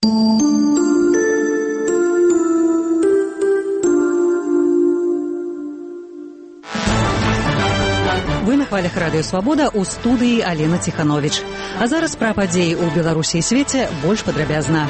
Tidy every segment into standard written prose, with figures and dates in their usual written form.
Вы на хвалях радыё «Свабода», у студыі Алена Ціхановіч. А зараз пра падзеі ў Беларусі і свеце больш падрабязна.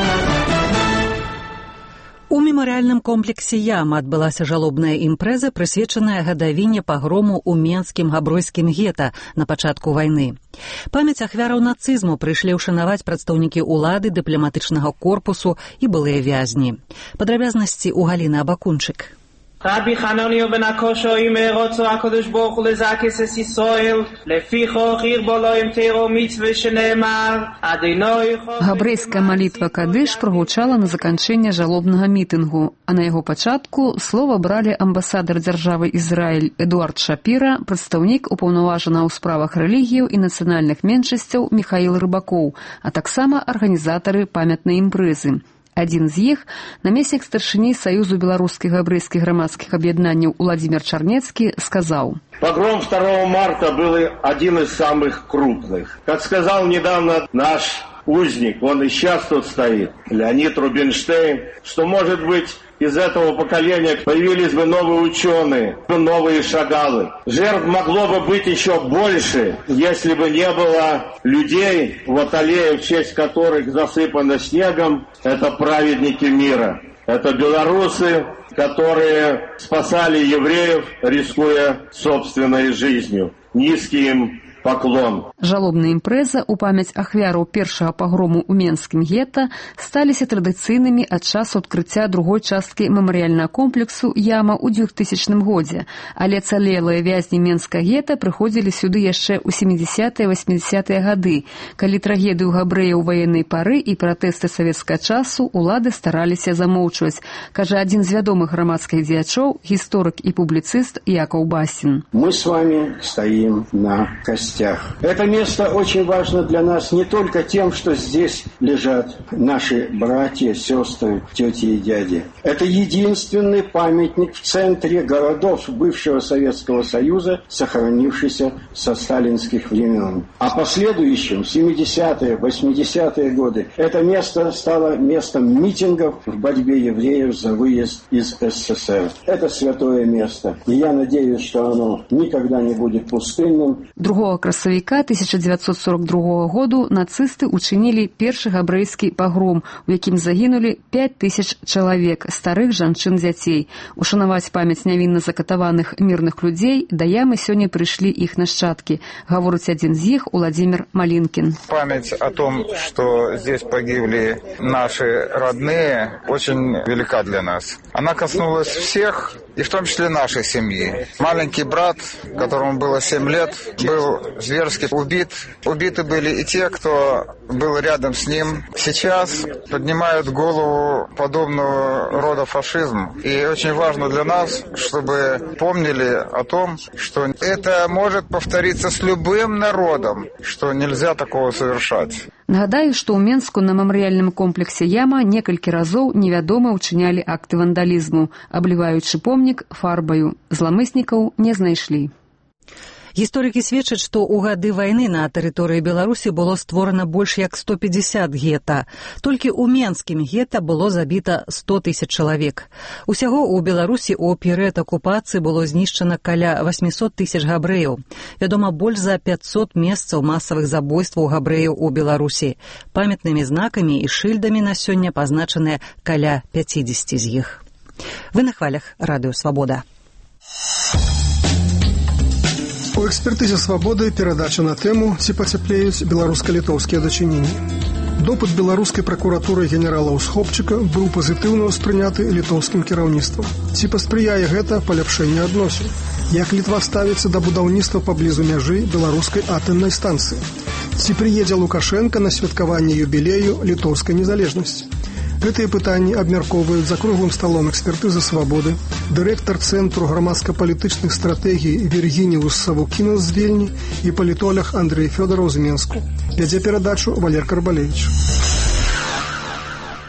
У мемарыяльным комплексе «Яма» адбылася жалобная імпрэза, прысвечаная гадавіне пагрому ў менскім габройскім гета на пачатку вайны. Памяць ахвяраў нацызму прыйшлі ўшанаваць прадстаўнікі ўлады, дыпламатычнага корпусу і былыя вязні. Падрабязнасці ў Галіны Абакунчык. רבי חנניה בן הקושי מארץ הקדוש ברוך הוא לזקס את ישראל לפיכך ירבו להם תורה מצווה שנאמר אדוני. Габрэйская малітва Кадыш прагучала на заканчэнне жалобнага мітынгу, а на яго пачатку слова бралі амбасадар дзяржавы Ізраіль Эдуард Шапіра, прадстаўнік упаўнаважанага ў справах рэлігіяў і нацыянальных меншасцяў Міхаіл Рыбакоў, а таксама арганізатары памятнай імпрэзы. Адзін з іх, намеснік старшыні Саюзу беларускіх габрэйскіх грамадскіх аб'яднанняў Уладзімир Чарнецкі, сказаў: Погром 2 марта был один из самых крупных. Как сказал недавно наш узник, он и сейчас тут стоит, Леонид Рубинштейн, что, может быть, из этого поколения появились бы новые ученые, новые шагалы. Жертв могло бы быть еще больше, если бы не было людей, вот аллея, в честь которых засыпана снегом, это праведники мира. Это белорусы, которые спасали евреев, рискуя собственной жизнью. Низкий им поклон. Жалобная імпрэза ў памяць ахвяраў першага пагрому ў менскім гета сталіся традыцыйнымі ад часу адкрыцця другой часткі мемарыяльнага комплексу «Яма» ў 2000 годзе, але цалелыя вязні менскага гета прыходзілі сюды яшчэ ў 70-80-е гады, калі трагедыю габрэяў ваеннай пары і пратэсты савецкага часу улады стараліся замоўчваць, кажа адзін з вядомых грамадскіх дзеячоў, гісторык і публіцыст Якаў Басін. Мы с вами стоим на костях. Это место очень важно для нас не только тем, что здесь лежат наши братья, сестры, тети и дяди. Это единственный памятник в центре городов бывшего Советского Союза, сохранившийся со сталинских времен. А последующим, 70-е, 80-е годы, это место стало местом митингов в борьбе евреев за выезд из СССР. Это святое место. И я надеюсь, что оно никогда не будет пустынным. 2 красавіка 1942 году нацысты учынілі першы габрэйскі пагром, у якім загінулі 5000 чалавек, старых, жанчын, дзяцей. Ушанаваць памяць нявінна закатаваных мірных людзей да ямы сёння прыйшлі іх нашчадкі, гаворыць адзін з іх Уладзімир Малінкін. Память о том, что здесь погибли наши родные, очень велика для нас. Она коснулась всех, и в том числе нашей семьи. Маленький брат, которому было 7 лет, был зверски убит. Убиты были и те, кто был рядом с ним. Сейчас поднимают голову подобного рода фашизм. И очень важно для нас, чтобы помнили о том, что это может повториться с любым народом, что нельзя такого совершать. Нагадаю, што ў Менску на мемарыяльным комплексе «Яма» некалькі разоў невядома ўчынялі акты вандалізму, абліваючы помнік фарбаю. Зламыснікаў не знайшлі. Гісторыкі сведчаць, што ў гады вайны на тэрыторыі Беларусі было створана больш як 150 гета. Толькі ў менскім гета было забіта 100 000 чалавек. Усяго ў Беларусі ў перыяд акупацыі было знішчана каля 800 000 габрэяў. Вядома, больш за 500 месцаў масавых забойстваў габрэяў у Беларусі. Памятнымі знакамі і шыльдамі на сёння пазначаныя каля 50 з іх. Вы на хвалях радыё «Свабода». У экспертызе «Свабоды» перадача на тэму «Ці пацяплеюць беларуска-літоўскія дачыненні». Допыт беларускай пракуратуры генерала Усхопчыка быў пазітыўна ўспрыняты літоўскім кіраўніцтвам. Ці паспрыяе гэта паляпшэнню адносін? Як Літва ставіцца да будаўніцтва паблізу мяжы беларускай атамнай станцыі? Ці прыедзе Лукашенка на святкаванне юбілею літоўскай незалежнасці? Гэтыя пытанні абмяркоўваюць за круглым сталом экспертызы «Свабоды» дырэктар Цэнтру грамадска-палітычных стратэгій Віргініус Савукінас з Вільні і палітолог Андрэй Фёдараў з Менску. Вядзе перадачу Валер Карбалевіч.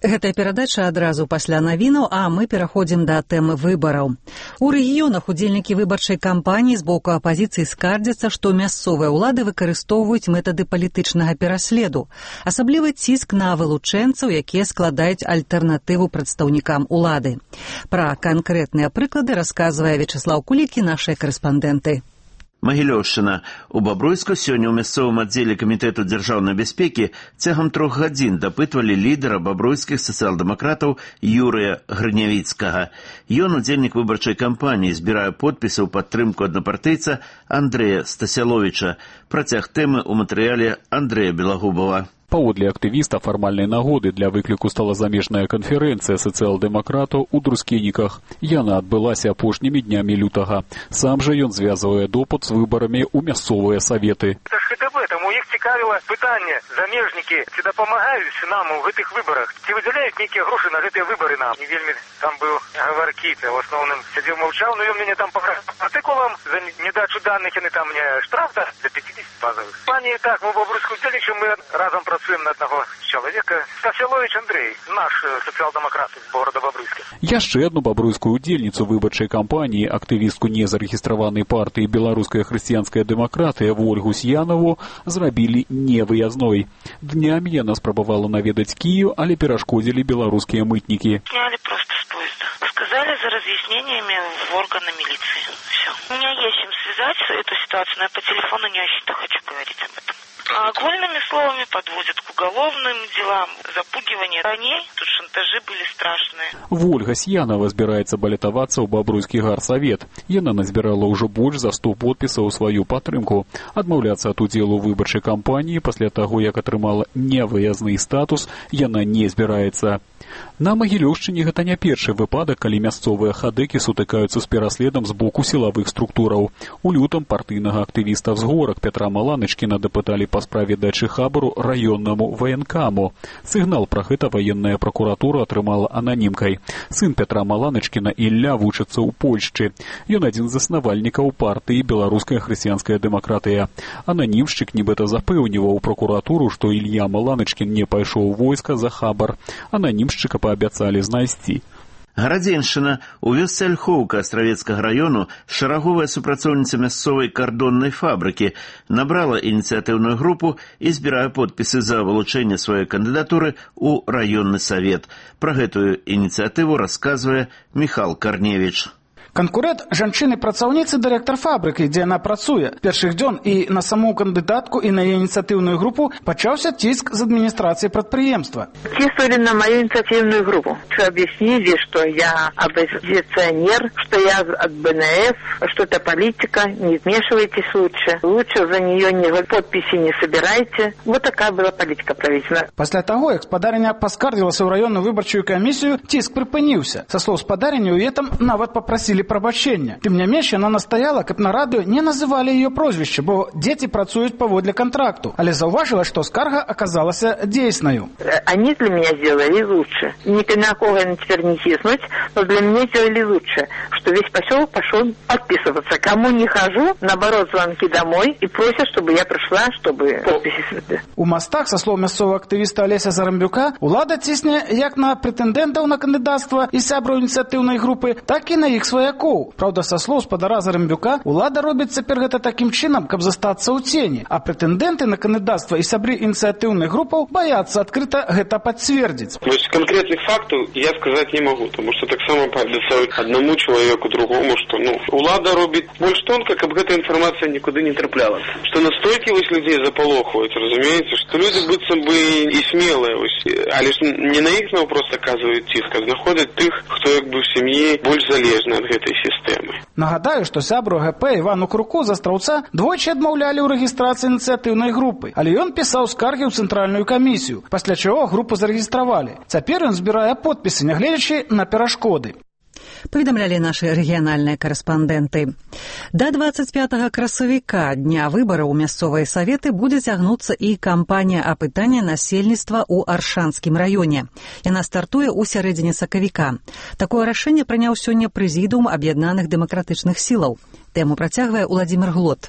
Гэтая перадача адразу пасля навінаў, а мы пераходзім да тэмы выбараў. У рэгіёнах удзельнікі выбарчай кампаніі з боку апазіцыі скардзяцца, што мясцовыя ўлады выкарыстоўваюць метады палітычнага пераследу, асаблівы ціск на вылучэнцаў, якія складаюць альтэрнатыву прадстаўнікам улады. Пра канкрэтныя прыклады расказвае Вячеслаў Кулікі, нашыя карэспандэнты. Магілёўшчына. У Бабруйску сёння ў мясцовым аддзеле камітэту дзяржаўнай бяспекі цягам 3 гадзін дапытвалі лідара бабруйскіх сацыял-дэмакратаў Юрыя Грынявіцкага. Ён удзельнік выбарчай кампаніі, збірае подпісы ў падтрымку аднапартыйца Андрэя Стасяловіча. Працяг тэмы ў матэрыяле Андрэя Белагубова. Паводле актывіста фармальнай нагоды для выкліку стала замежная канферэнцыя сацыял-дэмакратаў у Друскініках. Яна адбылася апошнімі днямі лютага. Сам жа ён звязвае допыт з выбарамі ў мясцовыя саветы. Это ж ХТБ, таму іх цікавіла пытанне, замежнікі, ці дапамагаюць нам у гэтых выбарах, ці выдзяляюць нейкія грошы на гэтыя выбары нам. Не вельмі там быў гаваркі, в основным сядзеў маўчаў, но ён мяне там пагражаў артыкулам за недачу даных, яны там мне штраф да 50 базовых. Пані, так, мы в Бабруйску удзельнічаем, мы разам працуем на одного человека. Стасялович Андрей, наш социал-демократ из города Бабруйска. Яшчэ одну бабруйскую удзельніцу выбарчай кампаніі, актывістку незарэгістраванай партыі «Беларуская хрысціянская дэмакратыя» Вольгу Сьянову зрабілі невыязной. Днямі яна спрабавала наведаць Кіев, але перашкодзілі беларускія мытнікі. Сняли просто с поезда. Сказали за разъяснениями в органы милиции. Все. У меня есть чем связать эту ситуацию, но я по телефону не очень-то хочу говорить об этом. А огольными словами подводят к уголовным делам, запугивание раней, тут шантажи были страшные. Вольга Сьянова збіраецца балятавацца ў бабруйскі гарсавет. Яна назбірала ўжо больш за 100 подпісаў у сваю падтрымку. Адмаўляцца ад удзелу ў выбарчай кампаніі пасля таго, як атрымала невыязны статус, яна не збіраецца. На Магілёўшчыне гэта не першы выпадак, калі мясцовыя хадэкі сутыкаюцца з пераследам з боку сілавых структураў. У лютым партыйнага актывіста «Взгорак» Петра Маланычкіна дапыталі па справе дачы хабару раённаму ваенкаму. Сігнал пра гэта ваенная пракуратура атрымала ананімкай. Сын Петра Маланычкіна Ілля вучыцца ў Польшчы. Ён адзін з заснавальнікаў партыі «Беларуская хрысціянская дэмакратыя». Ананімшчык нібыта запэўніваў пракуратуру, што Ілья Маланычкін не пайшоў у войска за хабар. Ананімшчыка паабяцалі знайсці. Гарадзеншчына. У вёсцы Ольхоўка Астравецкага раёну шараговая супрацоўніца мясцовай кардоннай фабрыкі набрала ініцыятыўную групу і збірае подпісы за вылучэнне сваёй кандыдатуры ў раённы савет. Пра гэтую ініцыятыву расказвае Міхал Карневіч. Канкурент жанчыны-працаўніцы дырэктар фабрыкі, дзе яна працуе. Першых дзён і на саму кандыдатку, і на яе ініцыятыўную групу пачаўся ціск з адміністрацыі прадпрыемства. Тиснули на мою инициативную группу. Объяснили, что я оппозиционер, что я от БНС, что это политика, не вмешивайтесь лучше. Лучше за нее подписи не собирайте. Вот такая была политика правительства. Пасля таго, як спадарня паскардзілася ў раённую выбарчую камісію, ціск прыпыніўся. Са слоў спадарні, у этом нават попросили прабачэння. Тым не менш, яна настаяла, каб на радыё не называлі ее прозвішча, бо дзеці працуюць паводле контракту. Але заўважыла, што скарга аказалася дзейснаю. Они для меня сделали лучше. Ни на кого теперь не тиснуть, но для меня сделали лучше, что весь поселок пошел подписываться. Кому не хожу, наоборот, звонки домой и просят, чтобы я пришла, чтобы подписи святые. У мастах, са слоў мясцовага актывіста Алеся Зарамбюка, улада цісне як на прэтэндэнтаў на кандыдацтва і сябраў ініцыятыўнай групы, так і на іх сваякоў. Праўда, са слоў спадара Зарамбюка, улада робіць цяпер гэта такім чынам, каб застацца ў цені, а прэтэндэнты на кандыдацтва і сябры ініцыятыўных групаў бояцца адкрыта гэта пацвердзіць. То есть конкретных фактов я сказать не могу, потому что так само пообещают одному человеку, другому, что улада робит больше тонко, как эта информация никуда не траплялась. Что настойчивость людей заполохует, разумеется, что люди будто бы и смелые, а лишь не на их на вопрос оказывают тиск, а находят тых, кто как бы в семье больше залежны от этой системы. Нагадаю, што сябру ГП Івану Круку з Астраўца двойчы адмаўлялі ў рэгістрацыі ініцыятыўнай групы, але ён пісаў скаргі ў цэнтральную камісію, пасля чаго групу зарэгістравалі. Цяпер ён збірае подпісы, нягледзячы на перашкоды. Паведамлялі нашы рэгіянальныя карэспандэнты. Да 25 красавіка, дня выбараў у мясцовыя саветы, будзе цягнуцца і кампанія апытання насельніцтва ў Аршанскім раёне. Яна стартуе ў сярэдзіне сакавіка. Такое рашэнне прыняў сёння прэзідыум аб'яднаных дэмакратычных сілаў. Тэму працягвае Уладзімір Глот.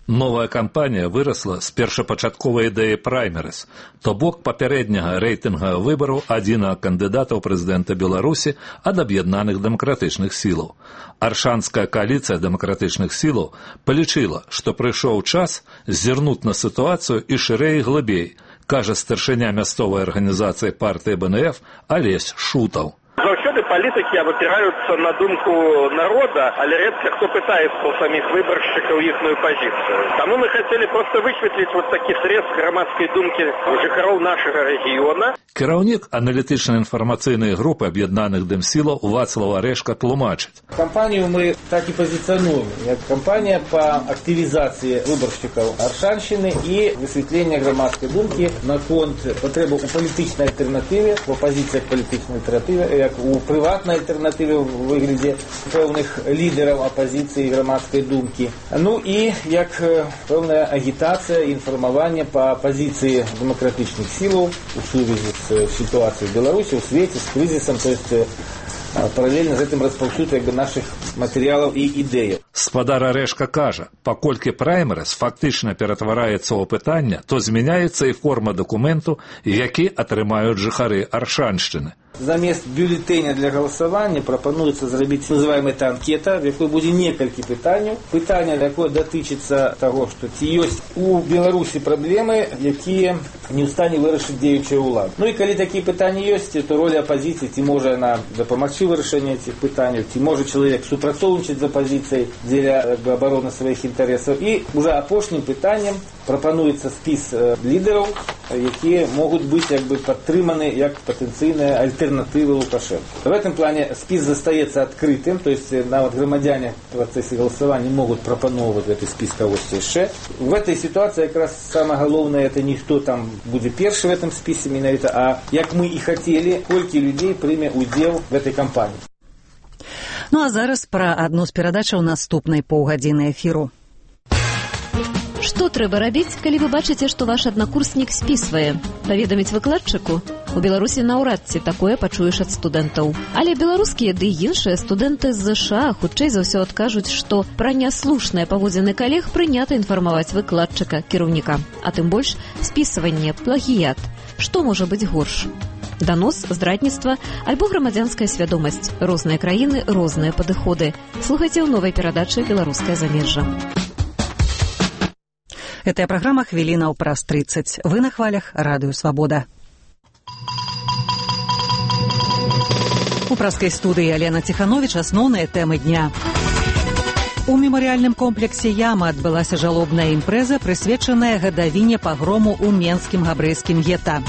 Новая кампанія вырасла з першапачатковай ідэі праймерыз, то бок папярэдняга рэйтынгага выбару адзінага кандыдата ў прэзідэнта Беларусі ад аб'яднаных дэмакратычных сілаў. Аршанская коаліцыя дэмакратычных сілаў палічыла, што прыйшоў час зірнуць на сітуацыю і шырэй і глыбей, кажа старшыня мясцовай арганізацыі партыі БНФ Алесь Шутаў. Заўсёды палітыкі абапіраюцца на думку народа, але редко кто пытается у самих выборщиков ихную позицию. Тому мы хотели просто высветлить вот такі срез громадской думки жыхароў нашага рэгіёна. Кіраўнік аналітычна-інфармацыйнай групы аб'яднаных дэмсілаў Вацлав Арэшка тлумачыць. Кампанию мы так и позиционируем, как кампания по активизации выборщиков Аршанщины и высветления громадской думки на конт потребу у политичной альтернативы, в оппозиции к политичной альтернативе, у приватной альтернативы в выгляде певных лидеров оппозиции и громадской думки. Ну и как певная агитация и информование по позиции демократичных сил в связи с ситуацией в Беларуси, в свете, с кризисом, то есть параллельно з гэтым распаўсюд наших матэрыялаў і ідэяў. Спадар Арэшка кажа, паколькі праймерыз фактычна ператвараецца ў пытанне, то змяняецца і форма дакументу, які атрымаюць жыхары Аршаншчыны. Замест бюллетэня для галасавання прапануецца зрабіць называемая анкета, в якой будзе некалькі пытанняў. Пытанне, якое датычыцца таго, што ці ёсць у Беларусі праблемы, якія не ў стане вырашыць дзеючая ўлада. Ну і калі такія пытанні ёсць, то роля апазіцыі, ці можа яна дапамагчы вырашэння этих пытанняў, ці можа чалавек супрацоўнічаць з апазіцыяй дзеля абароны сваіх інтарэсаў. І уже апошнім пытаннем прапануецца спіс лідараў, якія могуць быць падтрыманы як патэнцыйныя альтэрнатывы Лукашенко. В этом плане спіс застаецца адкрытым, то есть нават грамадзяне в працэсе галасавання могуць прапаноўваць гэты спіс кагосьці яшчэ. В этой ситуации как раз самое главное, это не кто там будет першы в этом спісе менавіта, а як мы і хацелі, колькі людзей прыме удзел в этой кампании. Ну а зараз пра адну з перадачаў наступнай паўгадзіны эфіру. Што трэба рабіць, калі вы бачыце, што ваш аднакурснік спісвае? Паведаміць выкладчыку? У Беларусі наўрад ці такое пачуеш ад студэнтаў. Але беларускія ды іншыя студэнты з ЗША хутчэй за ўсё адкажуць, што пра няслушныя паводзіны калег прынята інфармаваць выкладчыка, кіраўніка. А тым больш спісванне, плагіят. Што можа быць горш? Данос, здрадніцтва альбо грамадзянская свядомасць. Розныя краіны, розныя падыходы. Слухайце ў новай перадачы «Беларускае замежжа». Гэтая праграма «Хвілінаў праз 30». Вы на хвалях радыё «Свабода». У праскай студыі Алена Ціхановіч асноўныя тэмы дня. У мемарыяльным комплексе «Яма» адбылася жалобная імпрэза, прысвечаная гадавіне пагрому ў менскім габрэйскім гета.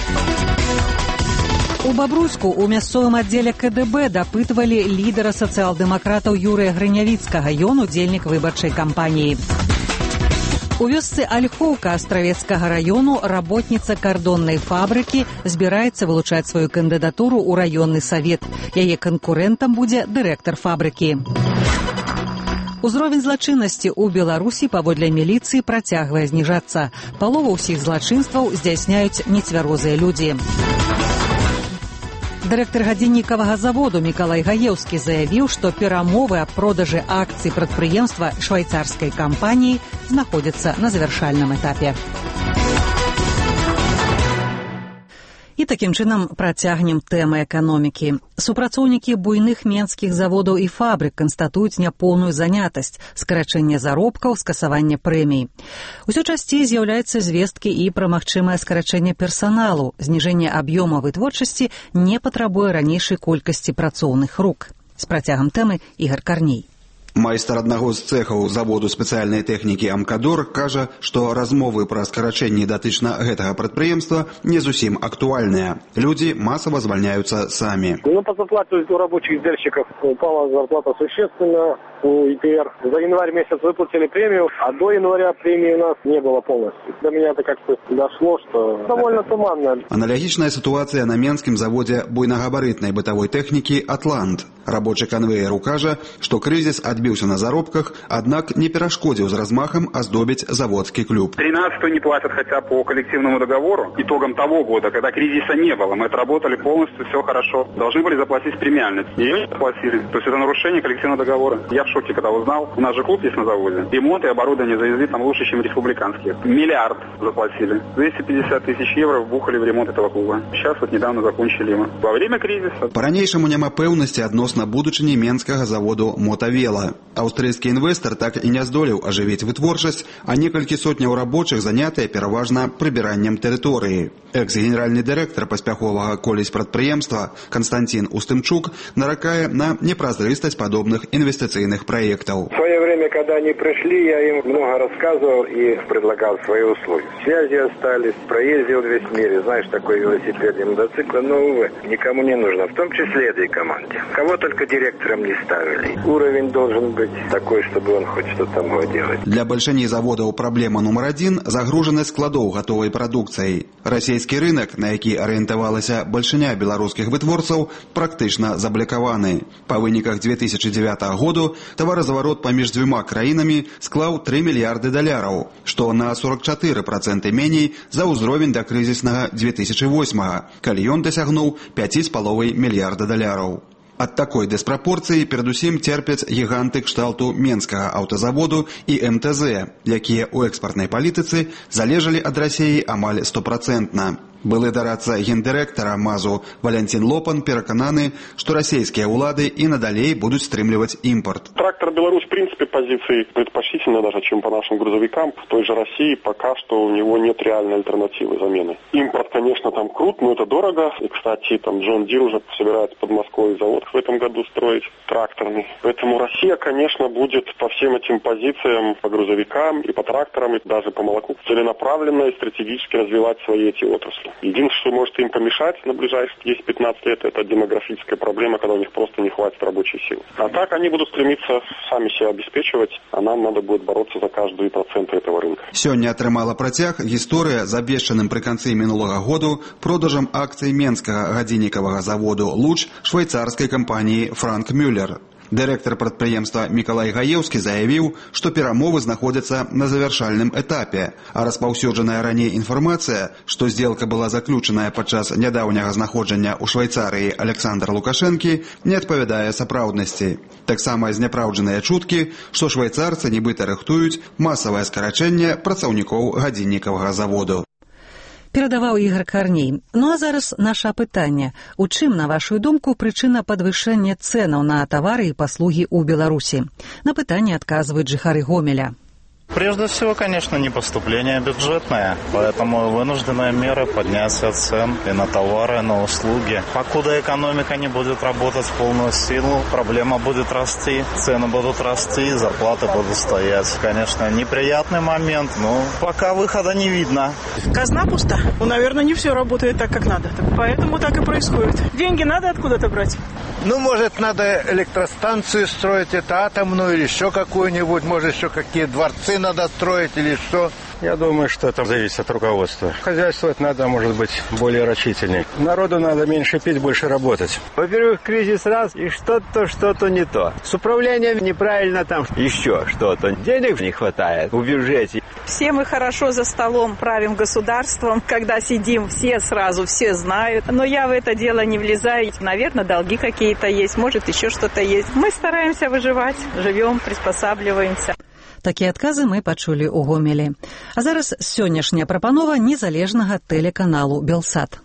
У Бабруйску у мясцовым аддзеле КДБ дапытвалі лідара сацыял-дэмакратаў Юрыя Грынявіцкага, ён удзельнік выбарчай кампаніі. У вёсцы Ольхоўка Астравецкага раёну работніца кардоннай фабрыкі збіраецца вылучаць сваю кандыдатуру ў раённы савет. Яе канкурэнтам будзе дырэктар фабрыкі. Узровень злачыннасці ў Беларусі паводле міліцыі працягвае зніжацца. Палову ўсіх злачынстваў здзяйсняюць нецвярозыя людзі. Дырэктар гадзіннікавага заводу Мікалай Гаеўскі заявіў, што перамовы аб продажы акцый прадпрыемства швайцарскай кампаніі знаходзяцца на завяршальным этапе. І такім чынам працягнем тэмы эканомікі. Супрацоўнікі буйных менскіх заводаў і фабрык канстатуюць няпоўную занятасць, скарачэнне заробкаў, скасаванне прэмій. Усё часцей з'яўляюцца звесткі і пра магчымае скарачэнне персаналу. Зніжэнне аб'ёма вытворчасці не патрабуе ранейшай колькасці працоўных рук. З працягам тэмы Ігар Карней. Майстар аднаго з цэхаў заводу спецыяльнай тэхнікі «Амкадор» кажа, што размовы пра скарачэнне датычна гэтага прадпрыемства не зусім актуальныя. Людзі масава звальняюцца самі. По зарплате у рабочих издельщиков упала зарплата существенно. У ИПР за январь месяц выплатили премию, а до января премии у нас не было полностью. До меня это как-то дошло, что довольно туманно. Аналогичная ситуация на менскім заводе буйнагабарытнай бытавой тэхнікі «Атлант». Рабочы канвееру кажа, што крызіс адбіўся на заробках, аднак не перашкодзіў з размахам аздобіць заводскі клуб. 13-ю не платят хотя по коллективному договору. Итогом того года, когда кризиса не было, мы отработали полностью, все хорошо. Должны были заплатить премиальность. Ее не заплатили. То есть это нарушение коллективного договора. Я в шоке, когда узнал. У нас же клуб есть на заводе. Ремонт и оборудование завезли там лучше, чем республиканские. Миллиард заплатили. 250 тысяч евро вбухали в ремонт этого клуба. Сейчас вот недавно закончили его. Во время кризиса. По-ранейшаму няма пэўнасці адносна будучыні менскага заводу «Мотавела». Аўстрыйскі інвестор так і не здолеў ажывіць вытворчасць, а некалькі сотняў рабочых занятыя пераважна прыбіраннем тэрыторыі. Экс-генеральны дырэктар паспяховага колісь прадпрыемства Константин Устымчук наракае на непразрыстасць падобных інвестыцыйных праектаў. В свое время, когда они пришли, я им много рассказывал и предлагал свои услуги. Связи остались, проездил весь мир, знаешь, такой велосипед и мотоцикл, но, увы, никому не нужно, в том числе этой команде. Кого только директором не ставили. Уровень должен быть такой, чтобы он хоть что-то мог делать. Для большинства заводаў праблема нумар 1 – загружанасць складоў гатовай прадукцыяй. Расійскі рынок, на які арыентавалася бальшыня беларускіх вытворцаў, практычна заблокаваны. Па выніках 2009 году таваразаварот паміж дзвюма краінамі склаў $3 мільярды, што на 44% меней за ўзровень да крызіснага 2008, калі ён дасягнуў $5,5 мільярда. Ад такой дыспрапорцыі перадусім церпяць гіганты кшталту Менскага аўтазаводу і МТЗ, якія ў экспартнай палітыцы залежалі ад Расіі амаль 100%. Былы дарадца гендырэктара МАЗу Валянцін Лопан перакананы, што расійскія ўлады і надалей будуць стрымліваць імпорт. Трактор Беларусь, в принципе, позиции предпочтительно даже, чем по нашим грузовикам. В той же России пока что у него нет реальной альтернативы замены. Импорт, конечно, там крут, но это дорого. И, кстати, там Джон Дир уже собирается в Подмосковье завод в этом году строить тракторный. Поэтому Россия, конечно, будет по всем этим позициям, по грузовикам и по тракторам, и даже по молоку, целенаправленно и стратегически развивать свои эти отрасли. Единственное, что может им помешать на ближайшие 10-15 лет, это демографическая проблема, когда у них просто не хватит рабочей силы. А так они будут стремиться сами себя обеспечивать, а нам надо будет бороться за каждый процент этого рынка. Сёння атрымала працяг гісторыя з абвешчаным пры канцы мінулага году продажам акцый менскага гадзіннікавага заводу «Луч» швейцарскай кампаніі «Франк Мюллер». Дырэктар прадпрыемства Мікалай Гаеўскі заявіў, што перамовы знаходзяцца на завяршальным этапе, а распаўсюджаная раней інфармацыя, што сделка была заключаная падчас нядаўняга знаходжання ў Швейцарыі Александра Лукашэнкі, не адпавядае сапраўднасці. Таксама зняпраўджаныя чуткі, што швейцарцы нібыта рыхтуюць масавае скарачэнне працаўнікоў гадзіннікавага заводу. Перадаваў Ігор Карней. Ну а зараз наша пытанне. У чым, на вашу думку, прычына падвышэння цэнаў на тавары і паслугі ў Беларусі? На пытанне адказваюць жыхары Гомеля. Прежде всего, конечно, не поступление бюджетное, поэтому вынужденная мера поднятия цен и на товары, и на услуги. Покуда экономика не будет работать в полную силу, проблема будет расти, цены будут расти, зарплаты будут стоять. Конечно, неприятный момент, но пока выхода не видно. Казна пуста. Ну, наверное, не все работает так, как надо. Поэтому так и происходит. Деньги надо откуда-то брать. Ну, может, надо электростанцию строить, это атомную или еще какую-нибудь, может, еще какие дворцы надо строить или что. Я думаю, что это зависит от руководства. Хозяйствовать надо, может быть, более рачительней. Народу надо меньше пить, больше работать. Во-первых, кризис раз, и что-то не то. С управлением неправильно там еще что-то. Денег не хватает в бюджете. Все мы хорошо за столом правим государством. Когда сидим, все сразу, все знают. Но я в это дело не влезаю. Наверное, долги какие-то есть, может, еще что-то есть. Мы стараемся выживать, живем, приспосабливаемся. Такія адказы мы пачулі ў Гомелі. А зараз сённяшняя прапанова незалежнага тэлеканалу «Белсат».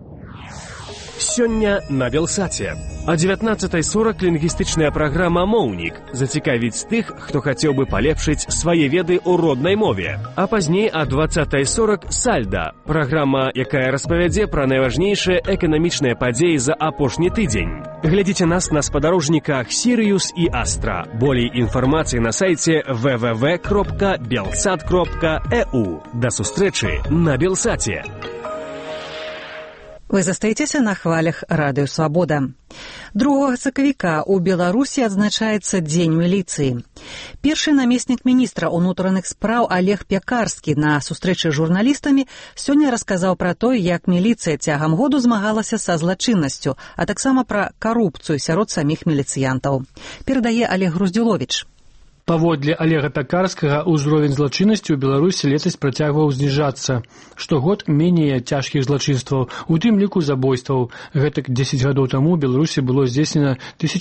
Сёння на Белсаце. О 19:40 лінгвістычная праграма «Моўнік» зацікавіць тых, хто хацеў бы палепшыць свае веды ў роднай мове. А пазней о 20:40 «Сальда» – праграма, якая распавядзе пра найважнейшыя эканамічныя падзеі за апошні тыдзень. Глядзіце нас на спадарожніках «Сіриус» і «Астра». Болей інфармацыі на сайце www.belsat.eu. Да сустрэчы на Белсаце! Вы застаецеся на хвалях радыё «Свабода». 2 сакавіка ў Беларусі адзначаецца Дзень міліцыі. Першы намеснік міністра ўнутраных спраў Олег Пякарскі на сустрэчы з журналістамі сёння расказаў пра тое, як міліцыя цягам году змагалася са злачыннасцю, а таксама пра карупцыю сярод саміх міліцыянтаў. Перадае Олег Груздзіловіч. Паводле Олега Пякарскага, ўзровень злачыннасці ў Беларусі летась працягваў зніжацца. Штогод менее цяжкіх злачынстваў, у тым ліку забойстваў. Гэтак 10 гадоў таму ў Беларусі было здзейснена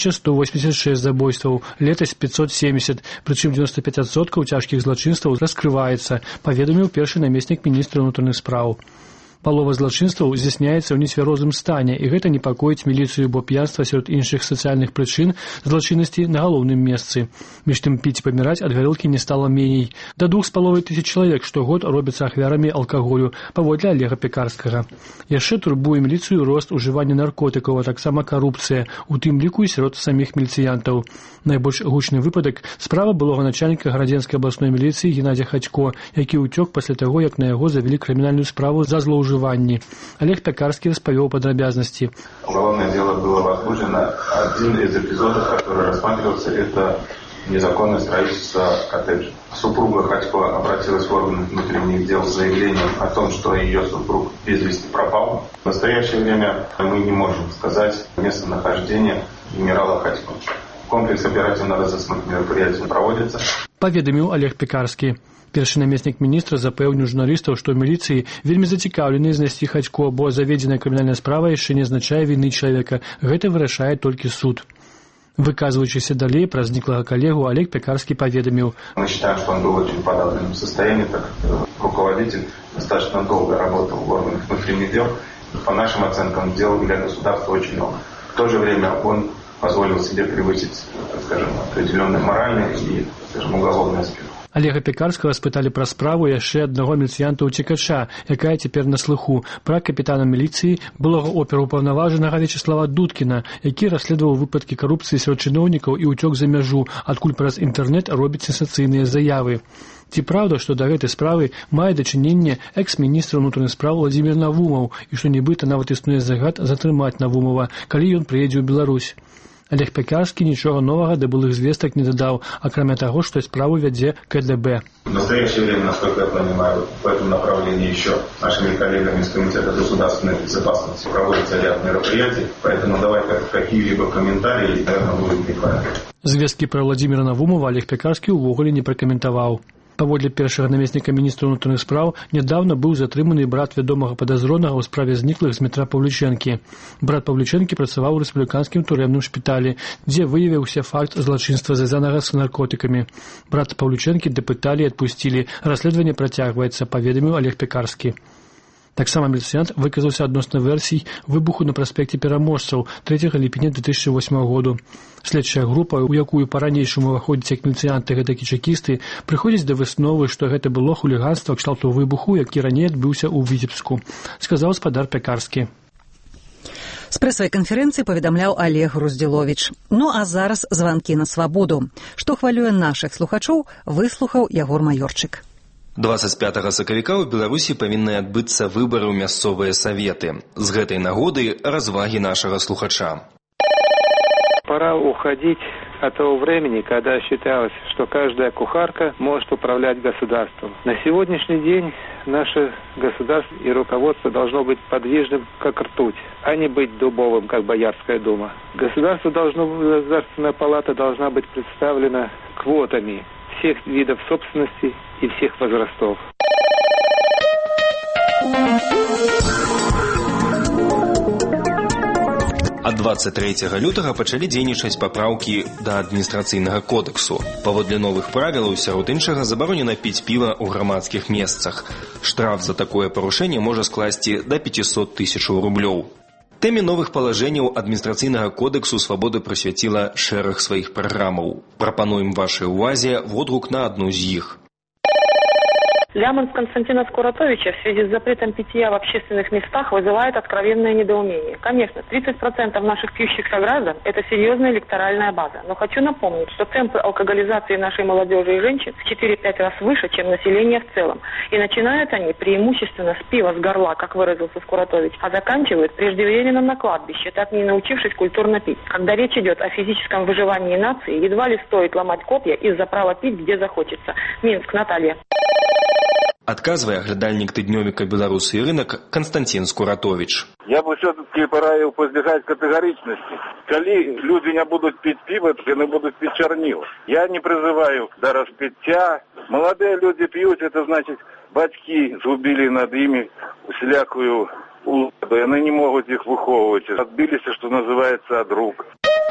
1186 забойстваў, летась 570, прычым 95% цяжкіх злачынстваў раскрываецца, паведаміў першы намеснік міністра ўнутраных спраў. Палова злачынстваў здзяйсняецца ў нецвярозым стане, і гэта непакоіць міліцыю, бо п'янства сярод іншых сацыяльных прычын злачыннасці на галоўным месцы. Між тым піць і паміраць ад гарэлкі не стала меней. Да 2500 чалавек штогод робяцца ахвярамі алкаголю, паводле Олега Пякарскага. Яшчэ турбуе міліцыю рост ужывання наркотыкаў, а таксама карупцыя, у тым ліку і сярод саміх міліцыянтаў. Найбольш гучны выпадак – справа былога начальніка Градзенскай абласной міліцыі Геннадзя Хадзько, які ўцёк пасля таго, як на яго завялі крымінальную справу за злоўжыванне. Олег Пякарский распавёў подробязности. Уголовное дело было возбуждено. Один из эпизодов, который рассматривался, это незаконное строительство коттеджа. Супруга Хадько обратилась в органы внутренних дел с заявлением о том, что ее супруг без вести пропал. В настоящее время мы не можем сказать местонахождение генерала Хадько. Комплекс оперативно-розыскных мероприятий проводится. Паведаміў Олег Пякарскі. Першы намеснік міністра запэўніў журналістаў, што ў міліцыі вельмі зацікаўлены знайсці Хадзько, бо заведзеная крымінальная справа яшчэ не азначае віны чалавека. Гэта вырашае толькі суд. Выказваючыся далей пра зніклага калегу, Олег Пякарскі паведаміў. Мы считаем, что он был в очень подавленном состоянии, так как руководитель достаточно долго работал в органах внутренних дел. По нашим оценкам, делал для государства очень много. В то же время он позволил себе превысить, скажем, определенные моральные и, скажем, уголовные аспекты. Олега Пякарскага спыталі пра справу яшчэ аднаго міліцыянта-ўцекача, якая цяпер на слыху, пра капітана міліцыі, былога операўпаўнаважанага Вячеслава Дудкіна, які расследаваў выпадкі карупцыі сярод чыноўнікаў і ўцёк за мяжу, адкуль праз інтэрнэт робіць сенсацыйныя заявы. Ці праўда, што да гэтай справы мае дачыненне экс-міністр унутраных спраў Владзімір Навумаў і што нібыта нават існуе загад затрымаць Навумава, калі ён прыедзе ў Беларусь? Олег Пякарскі нічога новага да былых звестак не дадаў, акрамя таго, што справу вядзе КДБ. В настоящее время, насколько я понимаю, в этом направлении еще нашими коллегами из Комитета государственной безопасности проводится ряд мероприятий, поэтому давай какие-либо комментарии, наверное, будут неправильны. Звесткі пра Владзіміра Навумова Олег Пякарскі ўвогуле не пракаментаваў. Паводле першага намесніка міністра ўнутраных спраў, нядаўна быў затрыманы брат вядомага падазронага ў справе зніклых Змітра Павлічэнкі. Брат Павлічэнкі працаваў у рэспубліканскім турэмным шпіталі, дзе выявіўся факт злачынства, звязанага з наркотыкамі. Брата Павлічэнкі дапыталі і адпусцілі. Расследаванне працягваецца, паведаміў Олег Пякарскі. Таксама міліцыянт выказаўся адносна версій выбуху на праспекце Пераможцаў 3 ліпеня 2008 году. Следчая група, у якую па-ранейшаму ўваходзяць як міліцыянты, гэтак і чекісты, прыходзіць да высновы, што гэта было хуліганства кшталту выбуху, які раней адбыўся ў Віцебску, сказаў спадар Пякарскі. З прэсавай канферэнцыі паведамляў Олег Груздзіловіч. Ну а зараз званкі на свабоду. Што хвалюе нашых слухачоў, выслухаў Ягор Маёрчык. 25 сакавіка ў Беларусі павінны адбыцца выбары ў мясцовыя саветы. З гэтай нагоды развагі нашага слухача. Пора уходить от того времени, когда считалось, что каждая кухарка может управлять государством. На сегодняшний день наше государство и руководство должно быть подвижным, как ртуть, а не быть дубовым, как Боярская дума. Государственная палата должна быть представлена квотами всех видов собственности и всех возрастов. Ад 23 лютага пачалі дзейнічаць папраўкі да адміністрацыйнага кодексу. Паводле новых правілаў, сярод іншага, забаронена піць піва ў грамадскіх месцах. Штраф за такое парушэнне можа скласці да 500 000 рублёў. Тэме новых палажэнняў адміністрацыйнага кодексу «Свабода» прысвяціла шэраг сваіх праграмаў. Прапануем вашай увазе водгук на адну з іх. Ляманс Константина Скуратовича в связи с запретом питья в общественных местах вызывает откровенное недоумение. Конечно, 30% наших пьющих сограждан – это серьезная электоральная база. Но хочу напомнить, что темпы алкоголизации нашей молодежи и женщин в 4-5 раз выше, чем население в целом. И начинают они преимущественно с пива с горла, как выразился Скуратович, а заканчивают преждевременно на кладбище, так не научившись культурно пить. Когда речь идет о физическом выживании нации, едва ли стоит ломать копья из-за права пить, где захочется. Минск, Наталья. Адказвае глядальнік тыднёвіка «Беларусы и рынок» Константин Скуратович. Я бы все-таки пораил позбегать категоричности. Коли люди не будут пить пиво, то они будут пить чернила. Я не призываю до распития. Молодые люди пьют, это значит, батьки зубили над ими всякую уладу, и они не могут их выховывать. Отбились, что называется, от рук.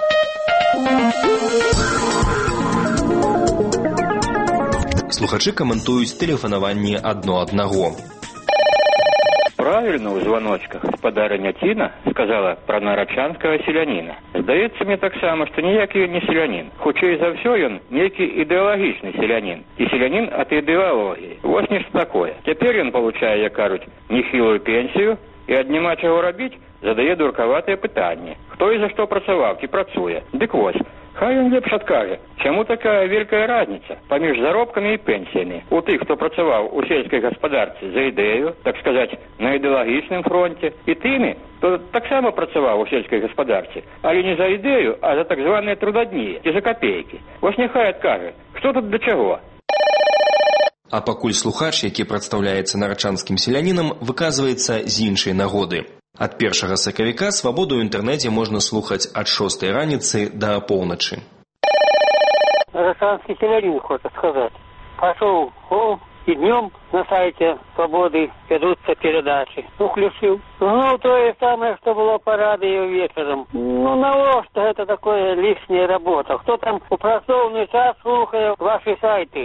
Слухачы каментуюць тэлефанаванне адно аднаго. Правильно у звоночках спадарыня Тина сказала про нарачанского селянина. Здаецца мне таксама, што ніяк ён не селянин. Хутчэй за ўсё ён нейкі ідэалагічны селянин. І селянин от ідэалогіі. Вось нешта такое. Цяпер ён получае, як кажуць, нехілую пенсію і ад няма чаго рабіць, задае дуркаватыя пытанні. Хто і за што працаваў, ці працуе? Дык вось. Хай ён лепш адкажа, чаму такая вялікая разніца паміж заробкамі і пенсіямі у тых, хто працаваў у сельскай гаспадарцы за ідэю, так сказаць, на ідэалагічным фронте, і тымі, хто таксама працаваў у сельскай гаспадарцы, але не за ідэю, а за так званыя трудадні ці за капейкі. Вось няхай адкажа, што тут да чаго. А пакуль слухач, які прадстаўляецца нарачанскім селянінам, выказваецца з іншай нагоды. Ад 1 сакавіка свабоду ў інтэрнэце можна слухаць ад 6 раніцы да поўначы. Нарачанский селянин хочет сказать. Пошел и днем на сайте «Свободы» ведутся передачи. Включил. Ну, то же самое, что было по радио вечером. Ну, навошта это такое лишняя работа? Кто там у працоўны час слухает ваши сайты?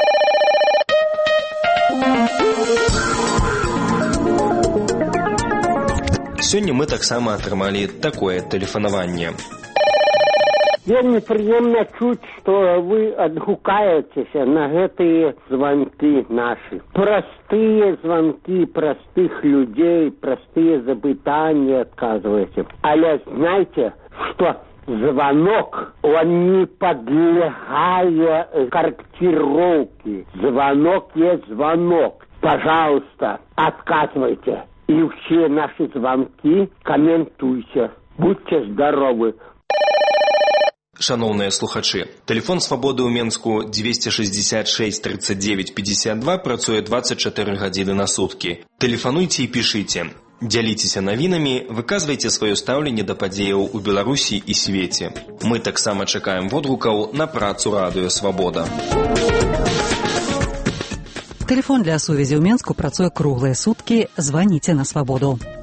Сёння мы таксама атрымалі такое тэлефанаванне. Вельмі прыемна чуць, што вы адгукаецеся на гэтыя званкі нашы. Простыя званкі простых людзей, простыя запытанні адказваеце. Але знаете, што звонок, он не подлегает корректировке. Звонок есть звонок. Пожалуйста, отказывайте. И все наши звонки комментуйте. Будьте здоровы. Шановныя слухачы, тэлефон свабоды ў Менску 266 39 52 працуе 24 гадзіны на суткі. Тэлефануйце і пішыце. Дзяліцеся навінамі, выказвайце сваё стаўленне да падзеяў у Беларусі і свеце. Мы таксама чакаем водгукаў на працу радыё «Свабода». Тэлефон для сувязі ў Менску працуе круглыя суткі. Званіце на свабоду.